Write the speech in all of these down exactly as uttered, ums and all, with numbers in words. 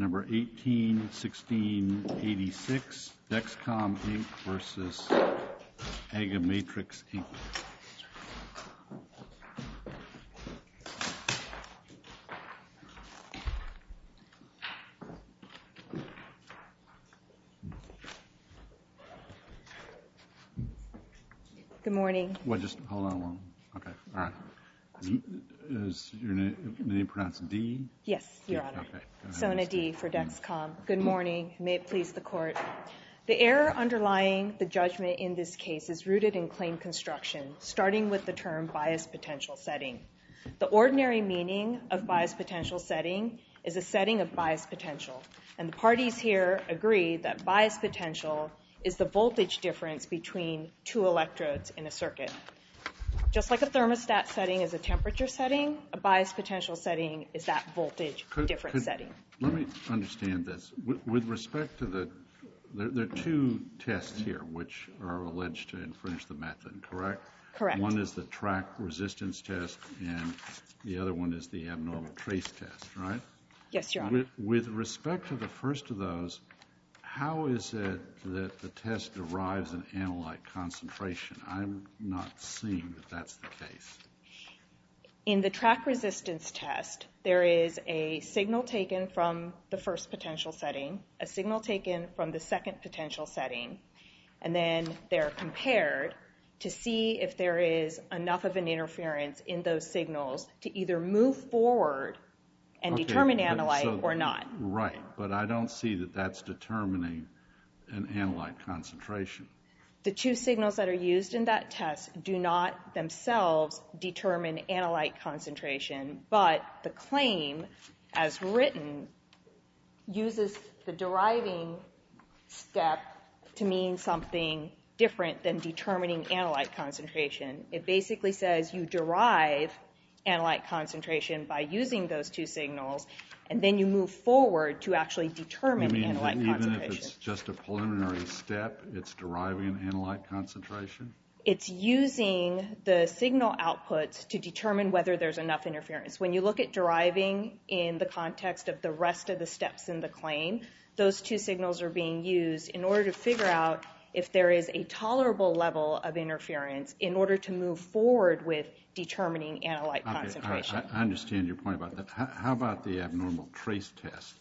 number eighteen sixteen eighty-six, Dexcom Incorporated versus Agamatrix Incorporated. Good morning. Well, just hold on one. Okay, all right. Is, is your name, name pronounced D? Yes, Your Honor. Okay. Sona D for Dexcom. Good morning. May it please the Court. The error underlying the judgment in this case is rooted in claim construction, starting with the term bias potential setting. The ordinary meaning of bias potential setting is a setting of bias potential, and the parties here agree that bias potential is the voltage difference between two electrodes in a circuit. Just like a thermostat setting is a temperature setting, a bias potential setting is that voltage could, difference could, setting. Let me understand this. With, with respect to the, there, there are two tests here which are alleged to infringe the method, correct? Correct. One is the track resistance test, and the other one is the abnormal trace test, right? Yes, Your Honor. With, with respect to the first of those, how is it that the test derives an analyte concentration? I'm not seeing that that's the case. In the track resistance test, there is a signal taken from the first potential setting, a signal taken from the second potential setting, and then they're compared to see if there is enough of an interference in those signals to either move forward and okay, determine analyte so, or not. Right, but I don't see that that's determining an analyte concentration. The two signals that are used in that test do not themselves determine analyte concentration, but the claim, as written, uses the deriving step to mean something different than determining analyte concentration. It basically says you derive analyte concentration by using those two signals, and then you move forward to actually determine you mean analyte that concentration. Even if it's just a preliminary step, it's deriving an analyte concentration? It's using the signal outputs to determine whether there's enough interference. When you look at deriving in the context of the rest of the steps in the claim, those two signals are being used in order to figure out if there is a tolerable level of interference in order to move forward with determining analyte okay, concentration. I, I understand your point about that. How, how about the abnormal trace test,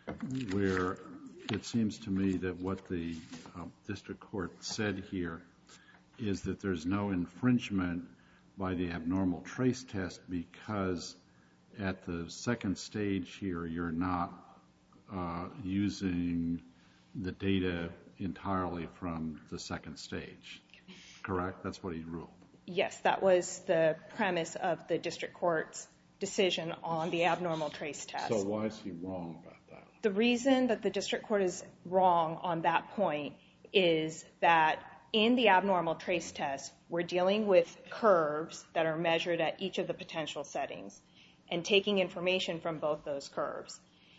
where it seems to me that what the uh, district court said here is that there's no infringement by the abnormal trace test because at the second stage here you're not uh, using the data entirely from the second stage, correct? That's what he ruled. Yes, that was the premise of the district court's decision on the abnormal trace test. So why is he wrong about that? The reason that the district court is wrong on that point is that in the abnormal trace test, we're dealing with curves that are measured at each of the potential settings and taking information from both those curves.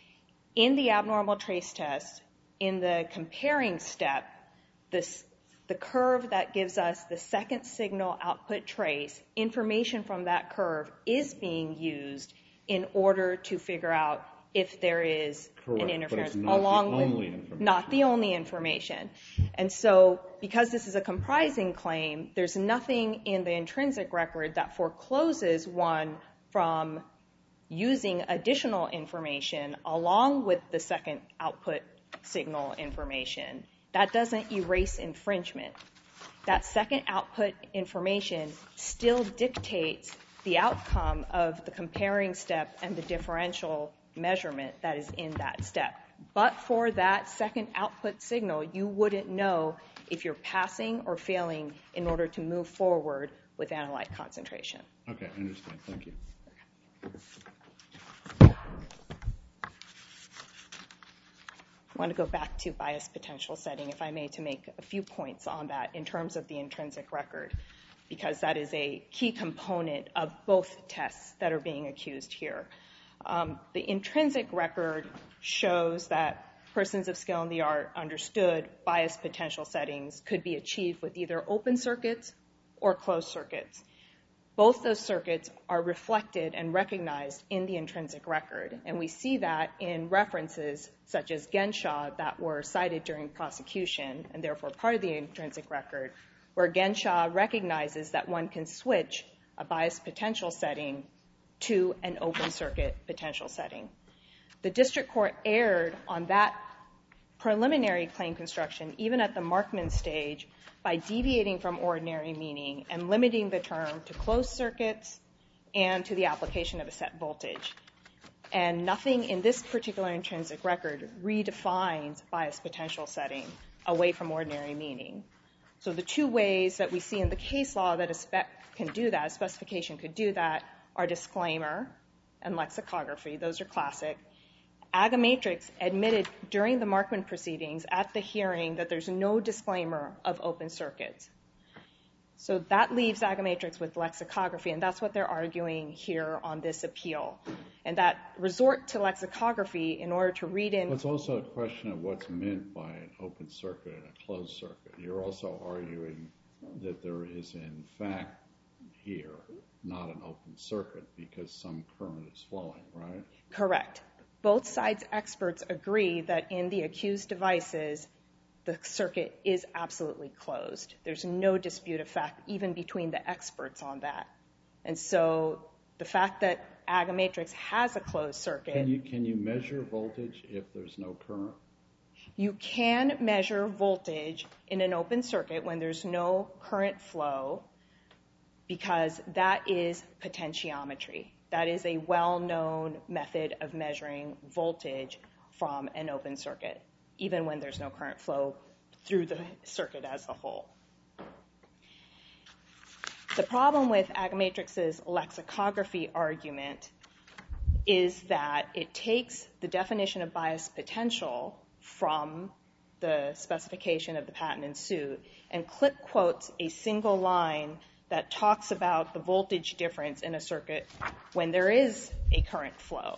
In the abnormal trace test, in the comparing step, this, the curve that gives us the second signal output trace, information from that curve is being used in order to figure out if there is Correct, an interference, but it's not along the with only information. not the only information. And so because this is a comprising claim, there's nothing in the intrinsic record that forecloses one from using additional information along with the second output signal information. That doesn't erase infringement. That second output information still dictates the outcome of the comparing step and the differential measurement that is in that step. But for that second output signal, you wouldn't know if you're passing or failing in order to move forward with analyte concentration. Okay, I understand. Thank you. I want to go back to bias potential setting, if I may, to make a few points on that in terms of the intrinsic record, because that is a key component of both tests that are being accused here. Um, the intrinsic record shows that persons of skill in the art understood bias potential settings could be achieved with either open circuits or closed circuits. Both those circuits are reflected and recognized in the intrinsic record, and we see that in references such as Genshaw that were cited during prosecution and therefore part of the intrinsic record, where Genshaw recognizes that one can switch a biased potential setting to an open circuit potential setting. The district court erred on that preliminary claim construction, even at the Markman stage, by deviating from ordinary meaning and limiting the term to closed circuits and to the application of a set voltage. And nothing in this particular intrinsic record redefines biased potential setting away from ordinary meaning. So the two ways that we see in the case law that a spec can do that, a specification could do that, are disclaimer and lexicography. Those are classic. Agamatrix admitted during the Markman proceedings at the hearing that there's no disclaimer of open circuits. So that leaves Agamatrix with lexicography, and that's what they're arguing here on this appeal. And that resort to lexicography in order to read in... It's also a question of what's meant by an open circuit and a closed circuit. You're also arguing that there is, in fact, here, not an open circuit because some current is flowing, right? Correct. Both sides' experts agree that in the accused devices, the circuit is absolutely closed. There's no dispute of fact, even between the experts on that. And so the fact that Agamatrix has a closed circuit... Can you, can you measure voltage if there's no current? You can measure voltage in an open circuit when there's no current flow, because that is potentiometry. That is a well-known method of measuring voltage from an open circuit, even when there's no current flow through the circuit as a whole. The problem with Agamatrix's lexicography argument is that it takes the definition of biased potential from the specification of the patent in suit and clip quotes a single line that talks about the voltage difference in a circuit when there is a current flow.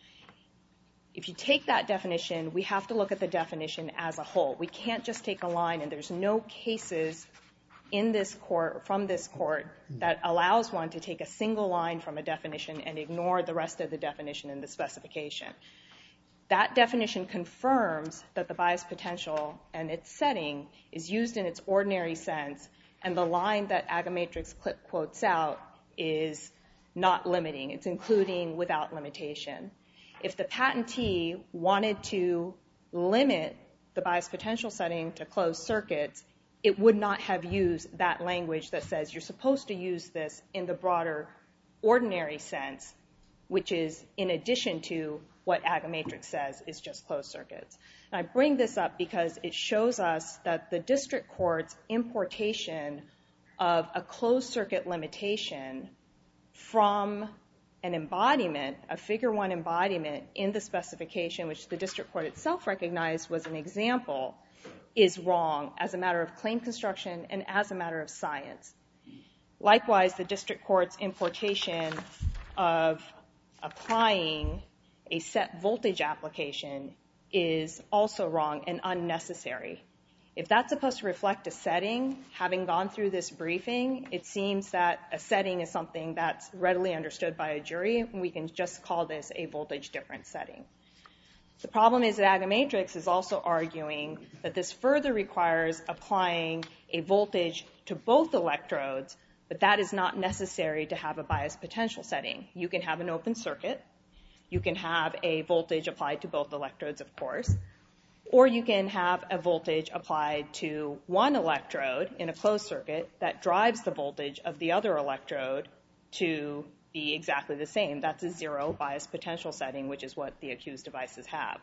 If you take that definition, we have to look at the definition as a whole. We can't just take a line, and there's no cases in this court or from this court that allows one to take a single line from a definition and ignore the rest of the definition in the specification. That definition confirms that the biased potential and its setting is used in its ordinary sense, and the line that Agamatrix clip quotes out is not limiting. It's including without limitation. If the patentee wanted to limit the biased potential setting to closed circuits, it would not have used that language that says you're supposed to use this in the broader ordinary sense, which is in addition to what Agamatrix says is just closed circuits. And I bring this up because it shows us that the district court's importation of a closed circuit limitation from an embodiment, a figure one embodiment in the specification, which the district court itself recognized was an example, is wrong as a matter of claim construction and as a matter of science. Likewise, the district court's importation of applying a set voltage application is also wrong and unnecessary. If that's supposed to reflect a setting, having gone through this briefing, it seems that a setting is something that's readily understood by a jury, and we can just call this a voltage difference setting. The problem is that Agamatrix is also arguing that this further requires applying a voltage to both electrodes, but that is not necessary to have a biased potential setting. You can have an open circuit, you can have a voltage applied to both electrodes, of course, or you can have a voltage applied to one electrode in a closed circuit that drives the voltage of the other electrode to be exactly the same. That's a zero biased potential setting, which is what the accused devices have.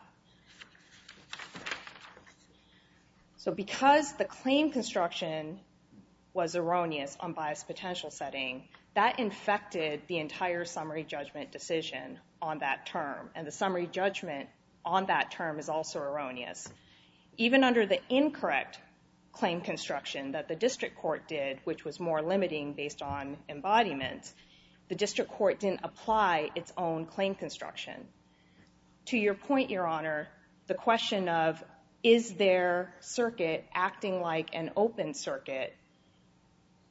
So because the claim construction was erroneous on biased potential setting, that infected the entire summary judgment decision on that term, and the summary judgment on that term is also erroneous. Even under the incorrect claim construction that the district court did, which was more limiting based on embodiments, the district court didn't apply its own claim construction. To your point, Your Honor, the question of is their circuit acting like an open circuit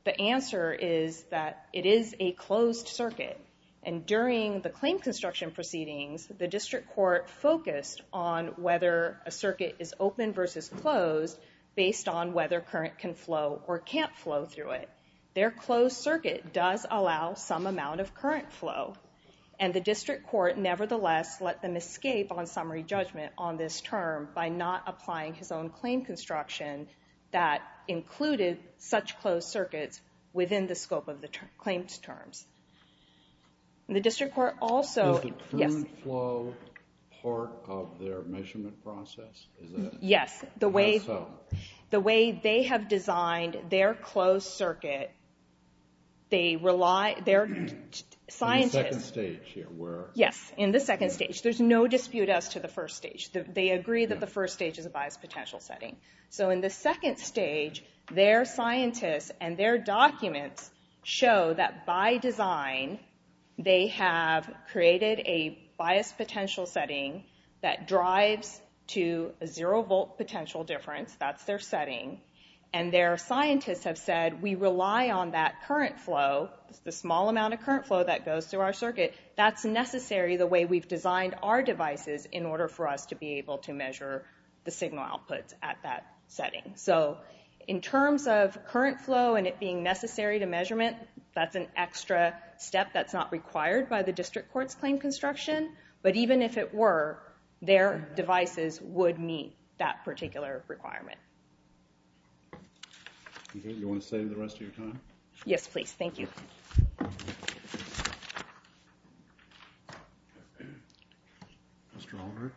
The answer is that it is a closed circuit. And during the claim construction proceedings, the district court focused on whether a circuit is open versus closed based on whether current can flow or can't flow through it. Their closed circuit does allow some amount of current flow. And the district court nevertheless let them escape on summary judgment on this term by not applying his own claim construction that included such closed circuits within the scope of the ter- claims terms. And the district court also... Is the current yes. flow part of their measurement process? Is that yes. The way, so? the way they have designed their closed circuit, they rely... Their scientists... In the second stage here, where... Yes, in the second stage. There's no dispute as to the first stage. The, they agree that yeah. the first stage is a bias potential setting. So in the second stage, their scientists and their documents show that by design, they have created a bias potential setting that drives to a zero volt potential difference. That's their setting. And their scientists have said, we rely on that current flow, the small amount of current flow that goes through our circuit. That's necessary the way we've designed our devices in order for us to be able to measure the signal outputs at that setting. So in terms of current flow and it being necessary to measurement, that's an extra step that's not required by the district court's claim construction. But even if it were, their devices would meet that particular requirement. Okay, you want to save the rest of your time? Yes, please. Thank you. Mister Aldrich?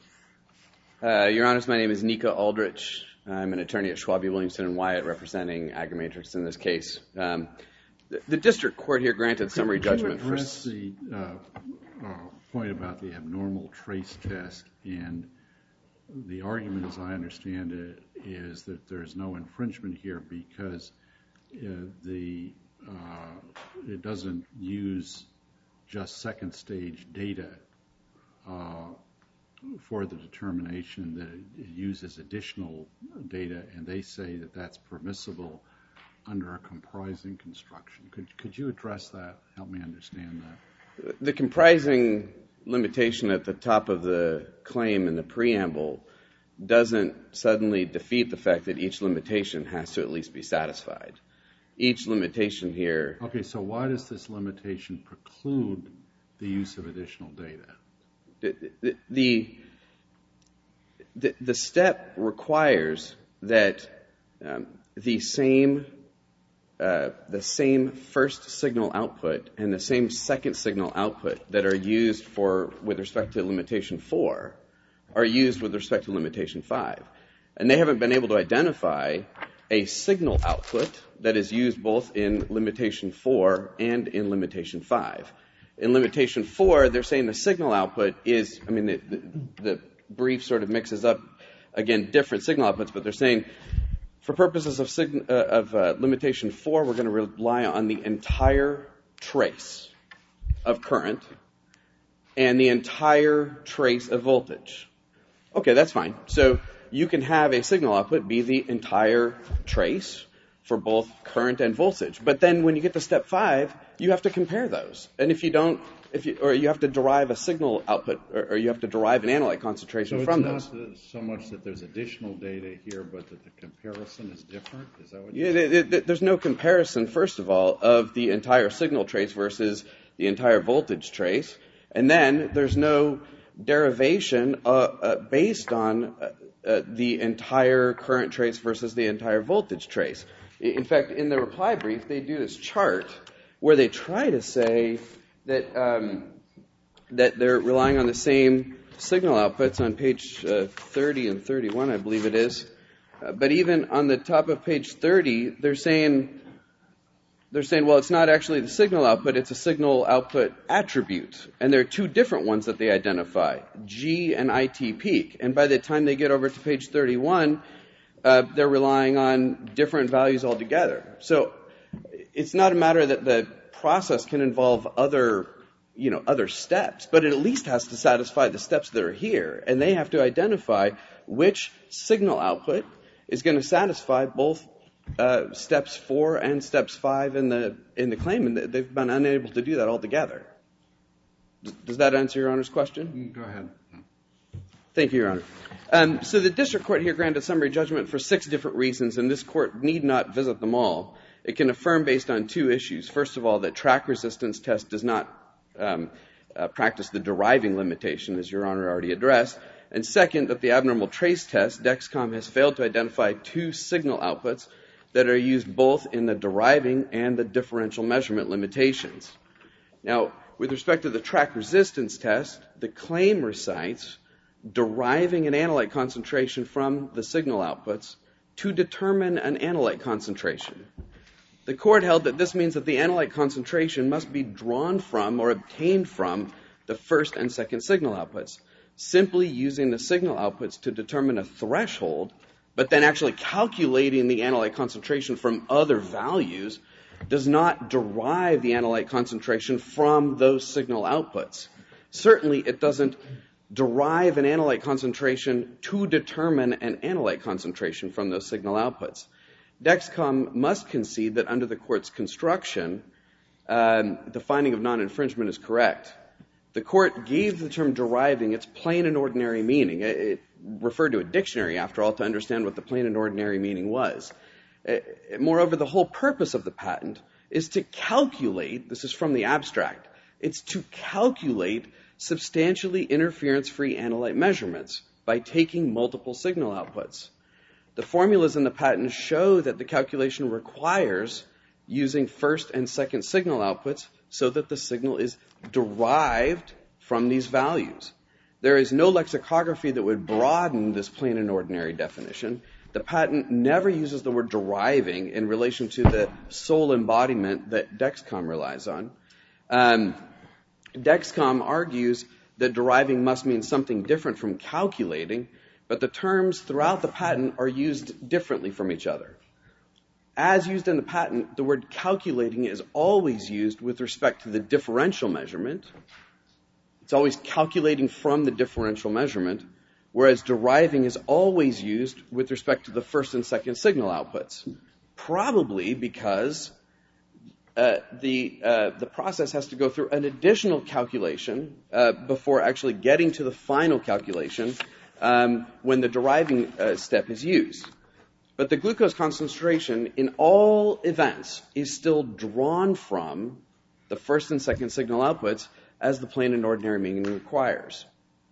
Uh, Your Honors, my name is Nika Aldrich. I'm an attorney at Schwab, Williamson and Wyatt representing Agrimatrix in this case. Um, the, the district court here granted summary Could judgment. Could you address the uh, uh, point about the abnormal trace test? And the argument, as I understand it, is that there's no infringement here because uh, the uh, it doesn't use just second stage data uh, for the determination, that it uses additional data, and they say that that's permissible under a comprising construction. Could could you address that? Help me understand that. The comprising limitation at the top of the claim in the preamble doesn't suddenly defeat the fact that each limitation has to at least be satisfied. Each limitation here... Okay, so why does this limitation preclude the use of additional data? The, the, the, the step requires that um, the same uh, the same first signal output and the same second signal output that are used for with respect to limitation four are used with respect to limitation five. And they haven't been able to identify a signal output that is used both in limitation four and in limitation five. In limitation four, they're saying the signal output is, I mean, the, the, the brief sort of mixes up, again, different signal outputs, but they're saying for purposes of, sign, uh, of uh, limitation four, we're going to rely on the entire trace of current and the entire trace of voltage. Okay, that's fine. So you can have a signal output be the entire trace for both current and voltage. But then when you get to step five, you have to compare those. And if you don't, if you, or you have to derive a signal output, or, or you have to derive an analyte concentration so from those. So it's not so much that there's additional data here, but that the comparison is different? Is that what yeah, you're saying? Yeah, there's no comparison, first of all, of the entire signal trace versus the entire voltage trace. And then there's no derivation uh, uh, based on uh, uh, the entire current trace versus the entire voltage trace. In fact, in the reply brief, they do this chart where they try to say that um, that they're relying on the same signal outputs on page uh, thirty and thirty-one, I believe it is. Uh, but even on the top of page thirty, they're saying they're saying, well, it's not actually the signal output; it's a signal output attribute, and there are two different ones that they identify: G and I T peak. And by the time they get over to page thirty-one, uh, they're relying on different values altogether. So it's not a matter that the process can involve other, you know, other steps, but it at least has to satisfy the steps that are here, and they have to identify which signal output is going to satisfy both uh, steps four and steps five in the in the claim, and they've been unable to do that altogether. Does that answer Your Honor's question? Go ahead. Thank you, Your Honor. Um, so the district court here granted summary judgment for six different reasons, and this court need not visit them all. It can affirm based on two issues. First of all, that track resistance test does not um, uh, practice the deriving limitation, as Your Honor already addressed. And second, that the abnormal trace test, Dexcom has failed to identify two signal outputs that are used both in the deriving and the differential measurement limitations. Now, with respect to the track resistance test, the claim recites deriving an analyte concentration from the signal outputs to determine an analyte concentration. The court held that this means that the analyte concentration must be drawn from or obtained from the first and second signal outputs. Simply using the signal outputs to determine a threshold, but then actually calculating the analyte concentration from other values does not derive the analyte concentration from those signal outputs. Certainly, it doesn't derive an analyte concentration to determine an analyte concentration from those signal outputs. Dexcom must concede that under the court's construction, um, the finding of non-infringement is correct. The court gave the term deriving its plain and ordinary meaning. It, it referred to a dictionary, after all, to understand what the plain and ordinary meaning was. It, moreover, the whole purpose of the patent is to calculate, this is from the abstract, it's to calculate substantially interference-free analyte measurements by taking multiple signal outputs. The formulas in the patent show that the calculation requires using first and second signal outputs so that the signal is derived from these values. There is no lexicography that would broaden this plain and ordinary definition. The patent never uses the word deriving in relation to the sole embodiment that Dexcom relies on. Um, Dexcom argues that deriving must mean something different from calculating, but the terms throughout the patent are used differently from each other. As used in the patent, the word calculating is always used with respect to the differential measurement. It's always calculating from the differential measurement, whereas deriving is always used with respect to the first and second signal outputs, probably because uh, the, uh, the process has to go through an additional calculation uh, before actually getting to the final calculation um, when the deriving uh, step is used. But the glucose concentration in all events is still drawn from the first and second signal outputs as the plain and ordinary meaning requires.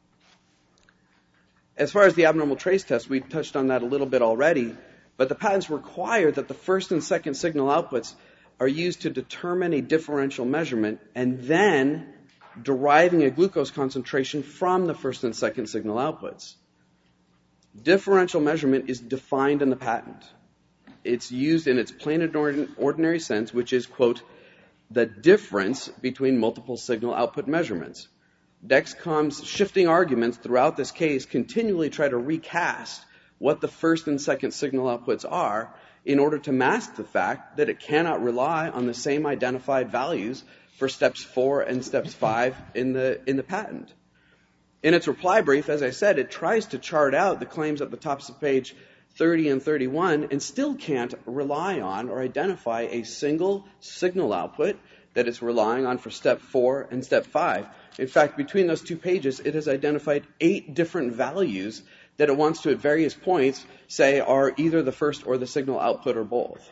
As far as the abnormal trace test, we touched on that a little bit already, but the patents require that the first and second signal outputs are used to determine a differential measurement and then deriving a glucose concentration from the first and second signal outputs. Differential measurement is defined in the patent. It's used in its plain and ordinary sense, which is, quote, the difference between multiple signal output measurements. Dexcom's shifting arguments throughout this case continually try to recast what the first and second signal outputs are in order to mask the fact that it cannot rely on the same identified values for steps four and steps five in the, in the patent. In its reply brief, as I said, it tries to chart out the claims at the tops of page thirty and thirty-one and still can't rely on or identify a single signal output that it's relying on for step four and step five. In fact, between those two pages, it has identified eight different values that it wants to, at various points, say are either the first or the signal output or both.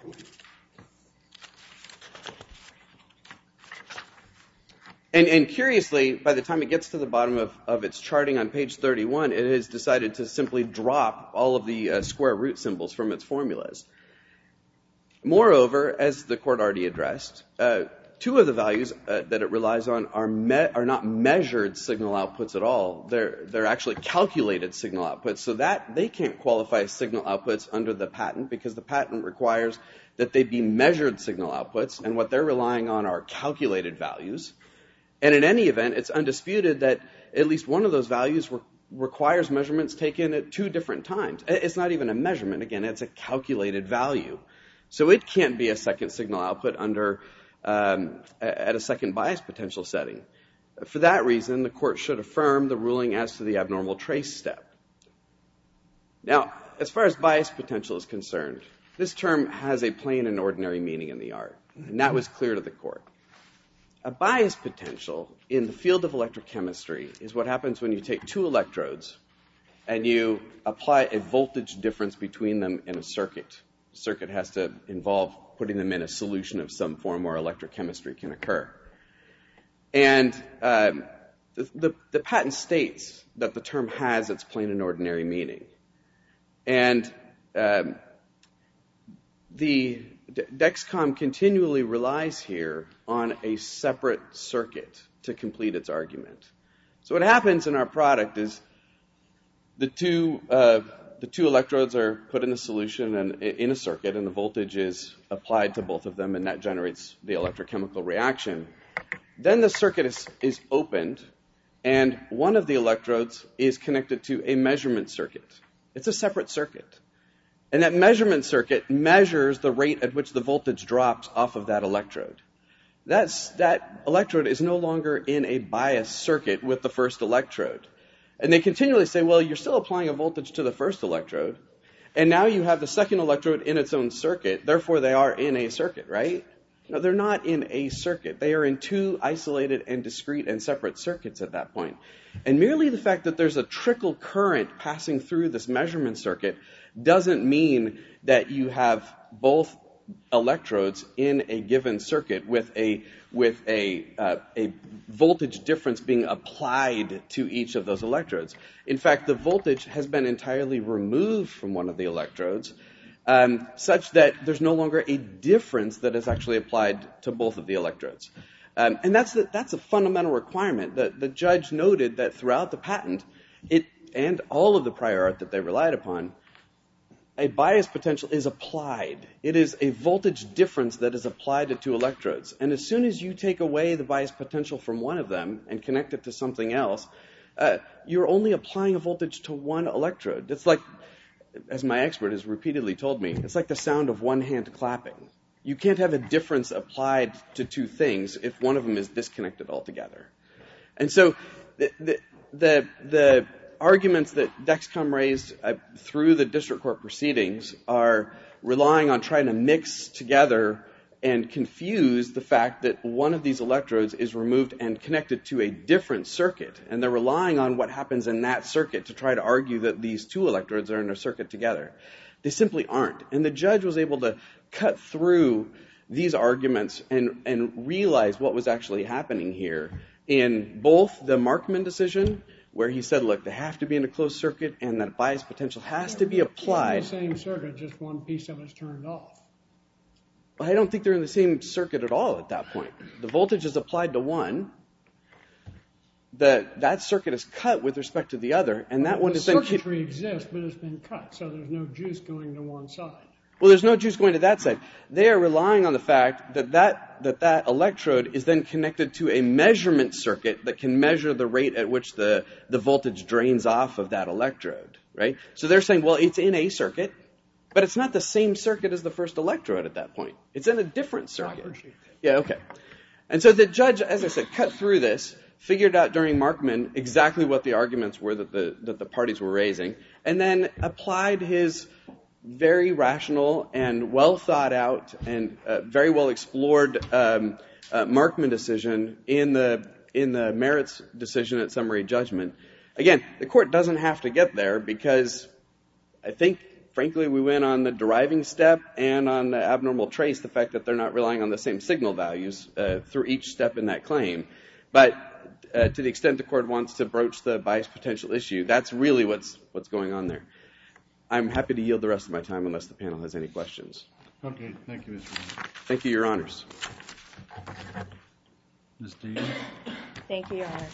And, and curiously, by the time it gets to the bottom of, of its charting on page thirty-one, it has decided to simply drop all of the uh, square root symbols from its formulas. Moreover, as the court already addressed, uh, two of the values uh, that it relies on are, me- are not measured signal outputs at all. They're, they're actually calculated signal outputs, so that they can't qualify as signal outputs under the patent because the patent requires that they be measured signal outputs, and what they're relying on are calculated values. And in any event, it's undisputed that at least one of those values re- requires measurements taken at two different times. It's not even a measurement. Again, it's a calculated value. So it can't be a second signal output under um, at a second bias potential setting. For that reason, the court should affirm the ruling as to the abnormal trace step. Now, as far as bias potential is concerned, this term has a plain and ordinary meaning in the art, and that was clear to the court. A bias potential in the field of electrochemistry is what happens when you take two electrodes and you apply a voltage difference between them in a circuit. The circuit has to involve putting them in a solution of some form where electrochemistry can occur. And um, the, the, the patent states that the term has its plain and ordinary meaning. And um, the Dexcom continually relies here on a separate circuit to complete its argument. So what happens in our product is the two uh, the two electrodes are put in a solution and in a circuit, and the voltage is applied to both of them, and that generates the electrochemical reaction. Then the circuit is, is opened, and one of the electrodes is connected to a measurement circuit. It's a separate circuit. And that measurement circuit measures the rate at which the voltage drops off of that electrode. That's, that electrode is no longer in a bias circuit with the first electrode. And they continually say, well, you're still applying a voltage to the first electrode, and now you have the second electrode in its own circuit, therefore they are in a circuit, right? No, they're not in a circuit. They are in two isolated and discrete and separate circuits at that point. And merely the fact that there's a trickle current passing through this measurement circuit doesn't mean that you have both electrodes in a given circuit with a with a uh, a voltage difference being applied to each of those electrodes. In fact, the voltage has been entirely removed from one of the electrodes, um, such that there's no longer a difference that is actually applied to both of the electrodes. Um, and that's the, that's a fundamental requirement. The, the judge noted that throughout the patent, it and all of the prior art that they relied upon, a bias potential is applied. It is a voltage difference that is applied to two electrodes. And as soon as you take away the bias potential from one of them and connect it to something else, uh, you're only applying a voltage to one electrode. It's like, as my expert has repeatedly told me, it's like the sound of one hand clapping. You can't have a difference applied to two things if one of them is disconnected altogether. And so the the the, the arguments that Dexcom raised uh, through the district court proceedings are relying on trying to mix together and confuse the fact that one of these electrodes is removed and connected to a different circuit. And they're relying on what happens in that circuit to try to argue that these two electrodes are in a circuit together. They simply aren't. And the judge was able to cut through these arguments and, and realize what was actually happening here in both the Markman decision, where he said, look, they have to be in a closed circuit and that bias potential has to be applied. In the same circuit, just one piece of it's turned off. I don't think they're in the same circuit at all at that point. The voltage is applied to one. The, that circuit is cut with respect to the other, and that one the is then... The circuitry exists, but it's been cut, so there's no juice going to one side. Well, there's no juice going to that side. They are relying on the fact that that, that that electrode is then connected to a measurement circuit that can measure the rate at which the, the voltage drains off of that electrode, right? So they're saying, well, it's in a circuit, but it's not the same circuit as the first electrode at that point. It's in a different circuit. I appreciate that. Yeah, okay. And so the judge, as I said, cut through this, figured out during Markman exactly what the arguments were that the, that the parties were raising, and then applied his very rational and well thought out and uh, very well explored um, uh, Markman decision in the in the merits decision at summary judgment. Again, the court doesn't have to get there because I think, frankly, we went on the deriving step and on the abnormal trace, the fact that they're not relying on the same signal values uh, through each step in that claim. But uh, to the extent the court wants to broach the bias potential issue, that's really what's what's going on there. I'm happy to yield the rest of my time unless the panel has any questions. Okay, thank you, Mister Wright. Thank you, Your Honors. Miz Dean? Thank you, Your Honor.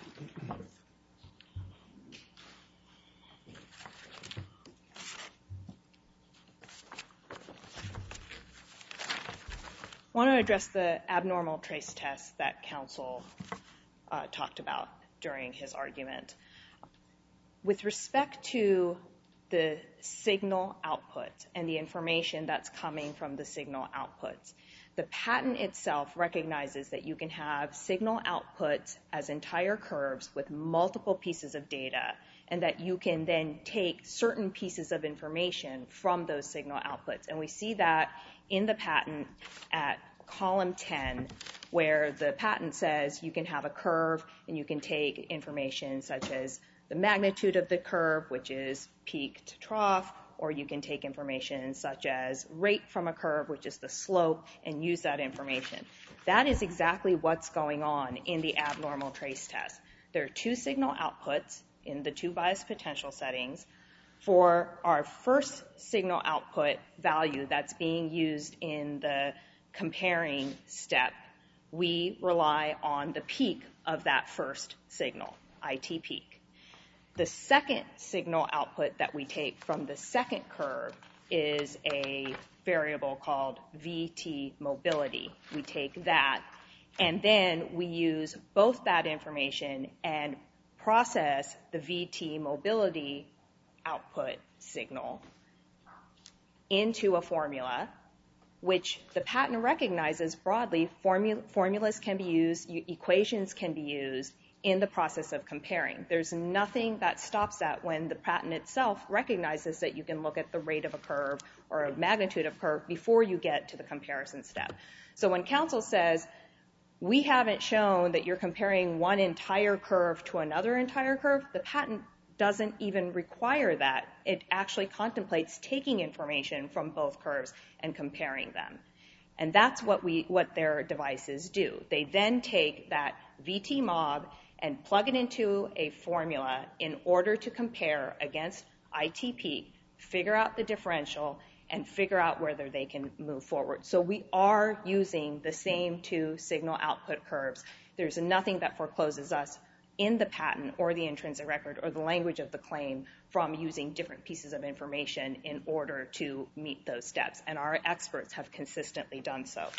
I want to address the abnormal trace test that counsel uh, talked about during his argument. With respect to the signal output and the information that's coming from the signal output, the patent itself recognizes that you can have signal output as entire curves with multiple pieces of data and that you can then take certain pieces of information from those signal outputs. And we see that in the patent at column ten, where the patent says you can have a curve and you can take information such as the magnitude of the curve, which is peak to trough, or you can take information such as rate from a curve, which is the slope, and use that information. That is exactly what's going on in the abnormal trace test. There are two signal outputs in the two bias potential settings. For our first signal output value that's being used in the comparing step, we rely on the peak of that first signal, I T peak. The second signal output that we take from the second curve is a variable called V T mobility. We take that, and then we use both that information and process the V T mobility output signal into a formula, which the patent recognizes broadly. Formu- formulas can be used, equations can be used in the process of comparing. There's nothing that stops that when the patent itself recognizes that you can look at the rate of a curve or a magnitude of a curve before you get to the comparison step. So when counsel says, we haven't shown that you're comparing one entire curve to another entire curve, the patent doesn't even require that. It actually contemplates taking information from both curves and comparing them. And that's what we what their devices do. They then take that V T mob and plug it into a formula in order to compare against I T peak, figure out the differential, and figure out whether they can move forward. So we are using the same two signal output curves. There's nothing that forecloses us in the patent or the intrinsic record or the language of the claim from using different pieces of information in order to meet those steps. And our experts have consistently done so.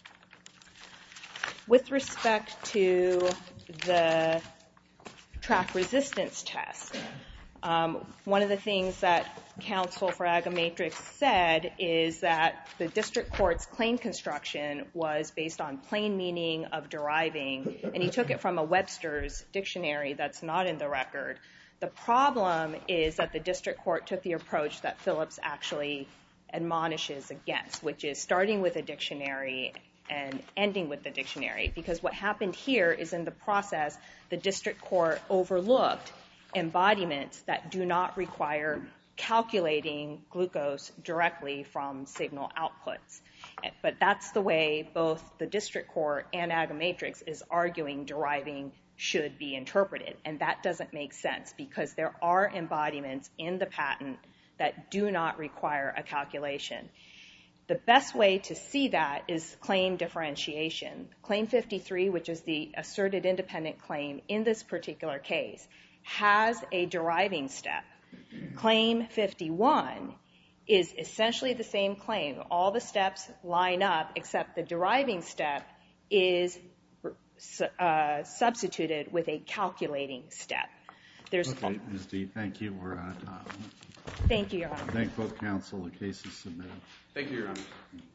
With respect to the track resistance test, um, one of the things that counsel for Agamatrix said is that the district court's claim construction was based on plain meaning of deriving, and he took it from a Webster's dictionary that's not in the record. The problem is that the district court took the approach that Phillips actually admonishes against, which is starting with a dictionary and ending with the dictionary, because what happened here is in the process, the district court overlooked embodiments that do not require calculating glucose directly from signal outputs. But that's the way both the district court and Agamatrix is arguing deriving should be interpreted. And that doesn't make sense because there are embodiments in the patent that do not require a calculation. The best way to see that is claim differentiation. Claim fifty-three, which is the asserted independent claim in this particular case, has a deriving step. Claim fifty-one is essentially the same claim. All the steps line up except the deriving step is uh, substituted with a calculating step. There's okay, Miz D, thank you. We're out of time. Thank you, Your Honor. Thank both counsel. The case is submitted. Thank you, Your Honor.